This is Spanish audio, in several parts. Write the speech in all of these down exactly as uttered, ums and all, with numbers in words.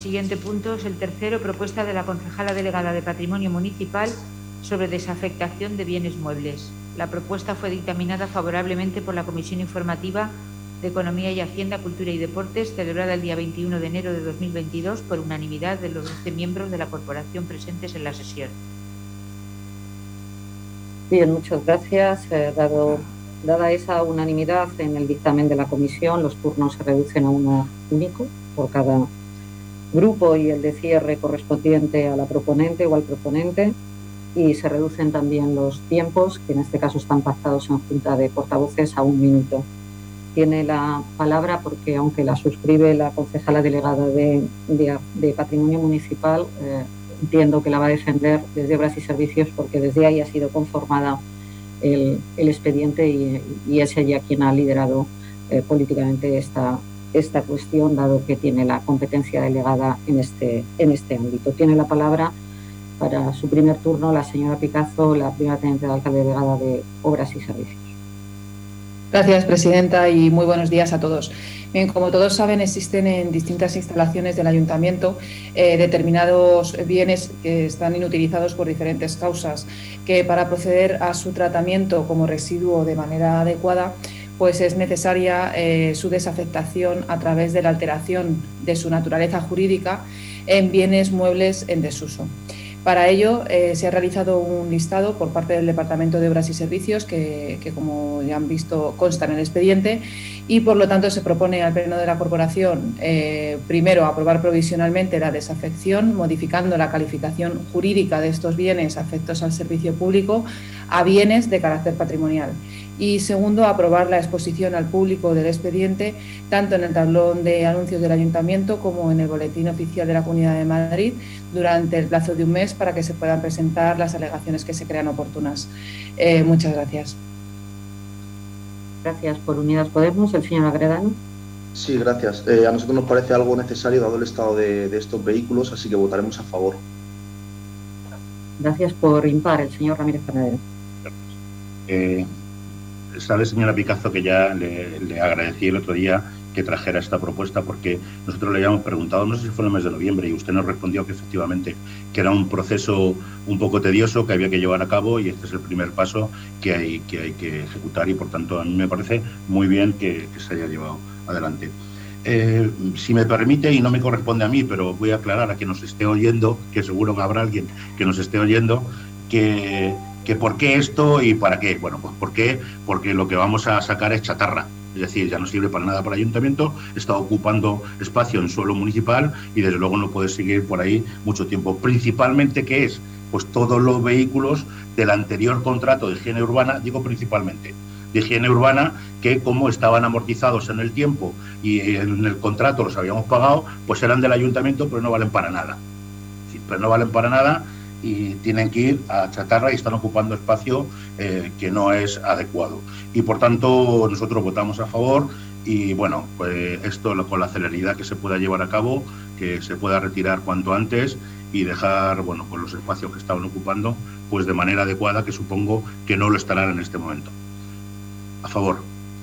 Siguiente punto es el tercero, propuesta de la concejala delegada de Patrimonio Municipal sobre desafectación de bienes muebles. La propuesta fue dictaminada favorablemente por la Comisión Informativa de Economía y Hacienda, Cultura y Deportes, celebrada el día veintiuno de enero de dos mil veintidós por unanimidad de los doce miembros de la corporación presentes en la sesión. Bien, muchas gracias. Eh, dado, dada esa unanimidad en el dictamen de la comisión, los turnos se reducen a uno único por cada grupo y el de cierre correspondiente a la proponente o al proponente, y se reducen también los tiempos, que en este caso están pactados en junta de portavoces, a un minuto. Tiene la palabra, porque aunque la suscribe la concejala delegada de, de, de Patrimonio Municipal, eh, entiendo que la va a defender desde Obras y Servicios, porque desde ahí ha sido conformada el, el expediente y, y es ella quien ha liderado eh, políticamente esta esta cuestión, dado que tiene la competencia delegada en este, en este ámbito. Tiene la palabra para su primer turno la señora Picazo, la primera teniente de alcalde delegada de Obras y Servicios. Gracias, presidenta, y muy buenos días a todos. Bien, como todos saben, existen en distintas instalaciones del ayuntamiento eh, determinados bienes que están inutilizados por diferentes causas, que para proceder a su tratamiento como residuo de manera adecuada, pues es necesaria eh, su desafectación a través de la alteración de su naturaleza jurídica en bienes muebles en desuso. Para ello eh, se ha realizado un listado por parte del Departamento de Obras y Servicios que, que, como ya han visto, consta en el expediente, y por lo tanto se propone al Pleno de la Corporación eh, primero aprobar provisionalmente la desafección, modificando la calificación jurídica de estos bienes afectos al servicio público a bienes de carácter patrimonial. Y segundo, aprobar la exposición al público del expediente, tanto en el tablón de anuncios del Ayuntamiento como en el Boletín Oficial de la Comunidad de Madrid, durante el plazo de un mes para que se puedan presentar las alegaciones que se crean oportunas. Eh, muchas gracias. Gracias. Por Unidas Podemos, el señor Agredano. Sí, gracias. Eh, a nosotros nos parece algo necesario dado el estado de, de estos vehículos, así que votaremos a favor. Gracias. Por Impar, el señor Ramírez Panadero. Eh, sabe, señora Picazo, que ya le, le agradecí el otro día que trajera esta propuesta, porque nosotros le habíamos preguntado, no sé si fue en el mes de noviembre, y usted nos respondió que efectivamente que era un proceso un poco tedioso que había que llevar a cabo, y este es el primer paso que hay que, hay que ejecutar, y por tanto a mí me parece muy bien que, que se haya llevado adelante. Eh, si me permite, y no me corresponde a mí, pero voy a aclarar a quien nos esté oyendo, que seguro que habrá alguien que nos esté oyendo, que, que por qué esto y para qué. Bueno, pues por qué, porque lo que vamos a sacar es chatarra. Es decir, ya no sirve para nada para el ayuntamiento, está ocupando espacio en suelo municipal y desde luego no puede seguir por ahí mucho tiempo. Principalmente, ¿qué es? Pues todos los vehículos del anterior contrato de higiene urbana, digo principalmente, de higiene urbana, que como estaban amortizados en el tiempo y en el contrato los habíamos pagado, pues eran del ayuntamiento, pero no valen para nada. Sí, pero no valen para nada y tienen que ir a chatarra y están ocupando espacio eh, que no es adecuado. Y por tanto nosotros votamos a favor y bueno, pues esto con la celeridad que se pueda llevar a cabo, que se pueda retirar cuanto antes y dejar, bueno, pues los espacios que estaban ocupando pues de manera adecuada, que supongo que no lo estarán en este momento. A favor.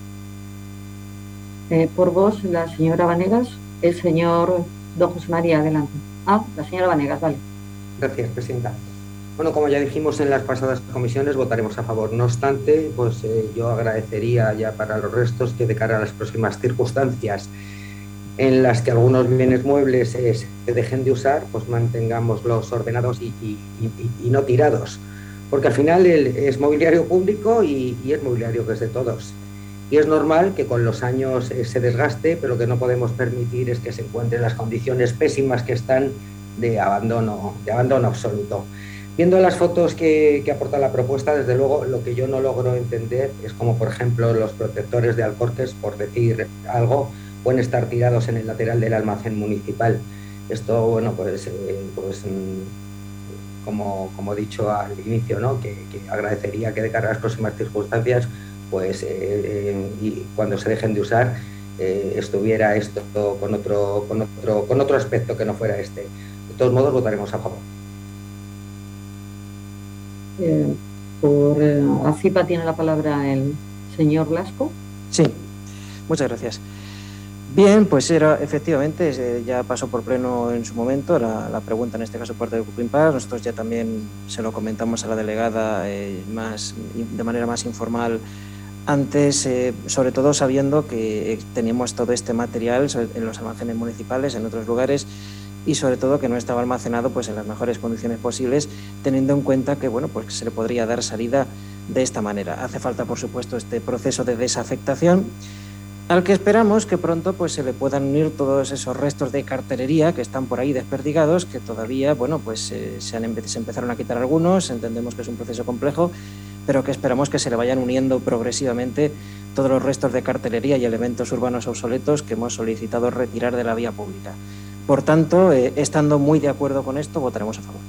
Eh, por vos, la señora Vanegas, el señor don José María, adelante. Ah, la señora Vanegas, vale. Gracias, presidenta. Bueno, como ya dijimos en las pasadas comisiones, votaremos a favor. No obstante, pues eh, yo agradecería ya para los restos que de cara a las próximas circunstancias en las que algunos bienes muebles eh, se dejen de usar, pues mantengámoslos ordenados y, y, y, y no tirados. Porque al final el, es mobiliario público y, y es mobiliario que es de todos. Y es normal que con los años eh, se desgaste, pero lo que no podemos permitir es que se encuentren las condiciones pésimas que están de abandono, de abandono absoluto. Viendo las fotos que, que aporta la propuesta, desde luego lo que yo no logro entender es como, por ejemplo, los protectores de alcorques, por decir algo, pueden estar tirados en el lateral del almacén municipal. Esto, bueno, pues, eh, pues como, como he dicho al inicio, ¿no? que, que agradecería que de cara a las próximas circunstancias, pues, eh, eh, y cuando se dejen de usar, eh, estuviera esto con otro, con, otro, con otro aspecto que no fuera este. De todos modos, votaremos a favor. Eh, por eh, ACIPA tiene la palabra el señor Blasco. Sí, muchas gracias. Bien, pues era efectivamente, eh, ya pasó por pleno en su momento la, la pregunta, en este caso por parte del Grupo Impar. Nosotros ya también se lo comentamos a la delegada eh, más, de manera más informal antes, eh, sobre todo sabiendo que eh, teníamos todo este material en los almacenes municipales, en otros lugares, y sobre todo que no estaba almacenado pues en las mejores condiciones posibles, teniendo en cuenta que bueno, pues que se le podría dar salida de esta manera. Hace falta, por supuesto, este proceso de desafectación, al que esperamos que pronto pues, se le puedan unir todos esos restos de cartelería que están por ahí desperdigados, que todavía, bueno, pues eh, se, han, se empezaron a quitar algunos, entendemos que es un proceso complejo, pero que esperamos que se le vayan uniendo progresivamente todos los restos de cartelería y elementos urbanos obsoletos que hemos solicitado retirar de la vía pública. Por tanto, eh, estando muy de acuerdo con esto, votaremos a favor.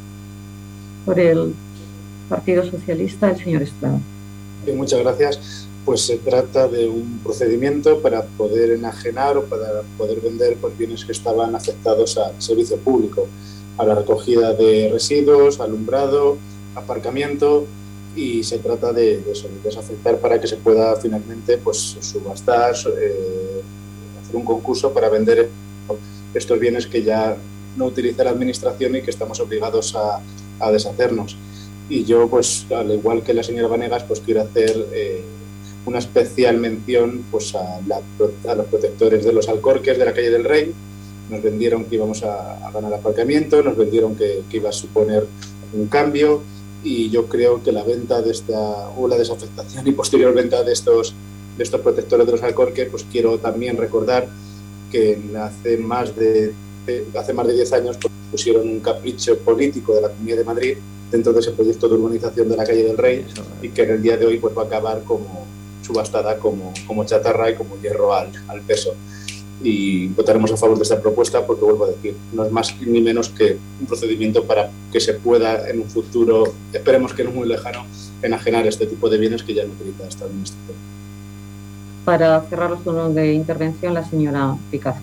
Por el Partido Socialista, el señor Estrada. Bien, muchas gracias. Pues se trata de un procedimiento para poder enajenar o para poder vender pues, bienes que estaban afectados al servicio público, a la recogida de residuos, alumbrado, aparcamiento, y se trata de, de, eso, de desafectar para que se pueda finalmente pues, subastar, eh, hacer un concurso para vender estos bienes que ya no utiliza la Administración y que estamos obligados a, a deshacernos. Y yo, pues al igual que la señora Vanegas, pues quiero hacer eh, una especial mención pues, a, la, a los protectores de los Alcorques de la calle del Rey. Nos vendieron que íbamos a, a ganar aparcamiento, nos vendieron que, que iba a suponer un cambio, y yo creo que la venta de esta, o la desafectación y posterior venta de estos, de estos protectores de los Alcorques, pues quiero también recordar que hace más de, hace más de diez años pues, pusieron un capricho político de la Comunidad de Madrid dentro de ese proyecto de urbanización de la calle del Rey, y que en el día de hoy pues, va a acabar como subastada como, como chatarra y como hierro al, al peso. Y votaremos a favor de esta propuesta porque, vuelvo a decir, no es más ni menos que un procedimiento para que se pueda en un futuro, esperemos que no muy lejano, enajenar este tipo de bienes que ya no utiliza esta administración. Para cerrar los turnos de intervención, la señora Picazo.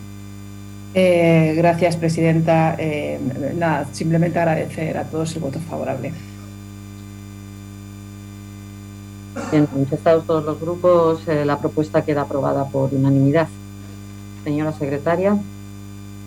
Eh, gracias, presidenta. Eh, nada, simplemente agradecer a todos el voto favorable. Bien, manifestados todos los grupos, eh, la propuesta queda aprobada por unanimidad. Señora secretaria.